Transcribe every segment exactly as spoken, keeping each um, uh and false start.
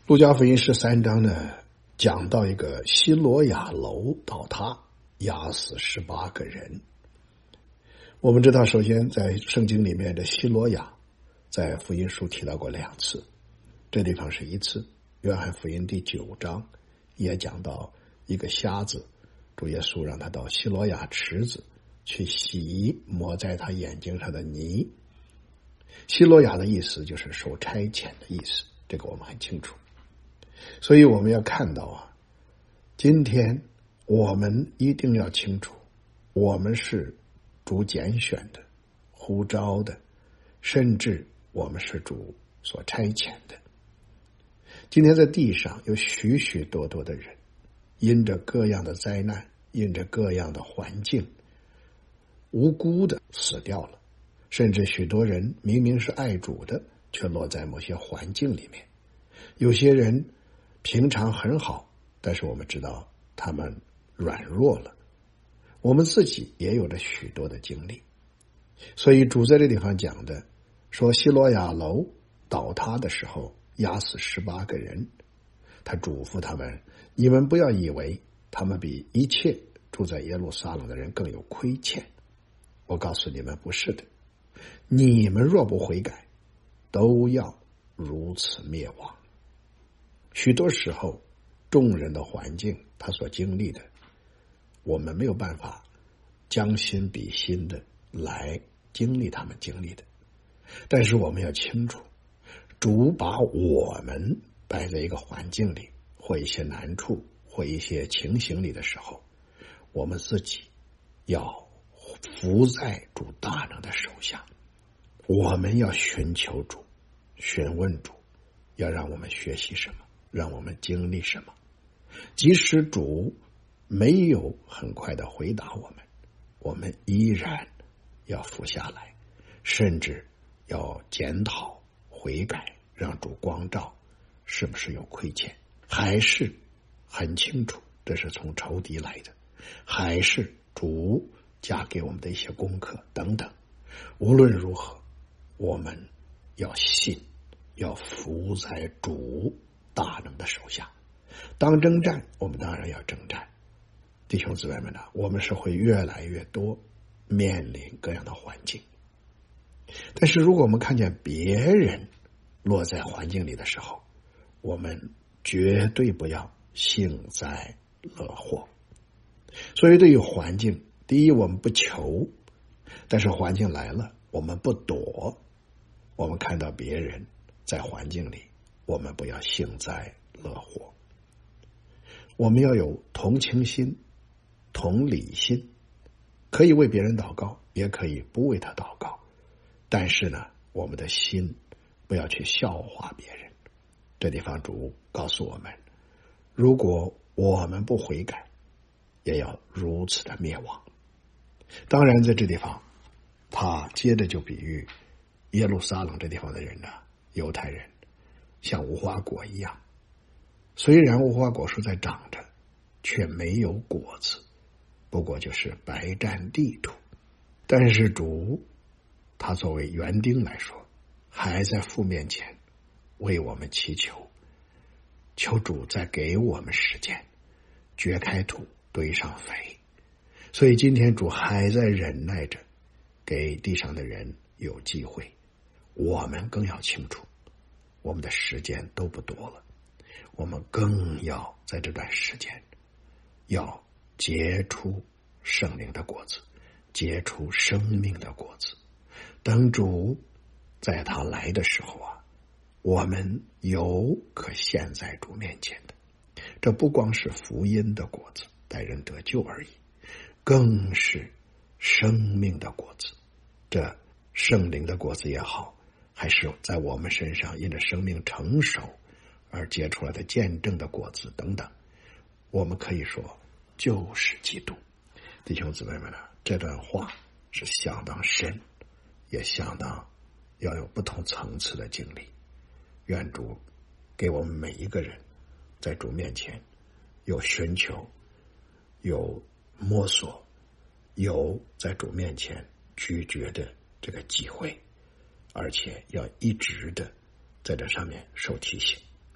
路加福音十三章呢，讲到一个西罗亚楼倒塌，压死十八个人。我们知道，首先在圣经里面的西罗亚，在福音书提到过两次，这地方是一次。约翰福音第九章也讲到一个瞎子，主耶稣让他到西罗亚池子去洗抹在他眼睛上的泥。西罗亚的意思就是受差遣的意思，这个我们很清楚。所以我们要看到啊，今天我们一定要清楚，我们是主拣选的、呼召的，甚至我们是主所差遣的。今天在地上有许许多多的人，因着各样的灾难，因着各样的环境，无辜的死掉了，甚至许多人明明是爱主的，却落在某些环境里面。有些人平常很好，但是我们知道他们软弱了。我们自己也有着许多的经历。所以主在这地方讲的，说西罗亚楼倒塌的时候压死十八个人，他嘱咐他们，你们不要以为他们比一切住在耶路撒冷的人更有亏欠。我告诉你们，不是的，你们若不悔改，都要如此灭亡。许多时候众人的环境，他所经历的，我们没有办法将心比心的来经历他们经历的。但是我们要清楚，主把我们摆在一个环境里，或一些难处，或一些情形里的时候，我们自己要伏在主大能的手下，我们要寻求主，询问主，要让我们学习什么，让我们经历什么。即使主没有很快的回答我们，我们依然要伏下来，甚至要检讨悔改，让主光照是不是有亏欠，还是很清楚这是从仇敌来的，还是主加给我们的一些功课等等。无论如何，我们要信，要伏在主大能的手下。当征战，我们当然要征战。弟兄姊妹们呢，我们是会越来越多面临各样的环境，但是如果我们看见别人落在环境里的时候，我们绝对不要幸灾乐祸。所以对于环境，第一，我们不求，但是环境来了，我们不躲。我们看到别人在环境里，我们不要幸灾乐祸。我们要有同情心、同理心，可以为别人祷告，也可以不为他祷告。但是呢，我们的心不要去笑话别人。这地方主告诉我们，如果我们不悔改，也要如此的灭亡。当然在这地方他接着就比喻耶路撒冷这地方的人呢，犹太人像无花果一样，虽然无花果树在长着，却没有果子，不过就是白占地土。但是主他作为园丁来说，还在父面前为我们祈求，求主再给我们时间，掘开土，堆上肥。所以今天主还在忍耐着，给地上的人有机会。我们更要清楚，我们的时间都不多了，我们更要在这段时间要结出圣灵的果子，结出生命的果子。等主在他来的时候啊，我们有可献在主面前的。这不光是福音的果子，带人得救而已，更是生命的果子。这圣灵的果子也好，还是在我们身上因着生命成熟而结出来的见证的果子等等，我们可以说就是基督。弟兄姊妹们呢，这段话是相当深，也相当要有不同层次的经历。愿主给我们每一个人在主面前有寻求，有摸索，有在主面前咀嚼的这个机会，而且要一直的在这上面受提醒。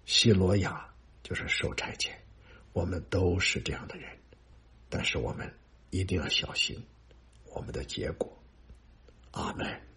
西罗亚就是受差遣，我们都是这样的人，但是我们一定要小心我们的结果。阿们。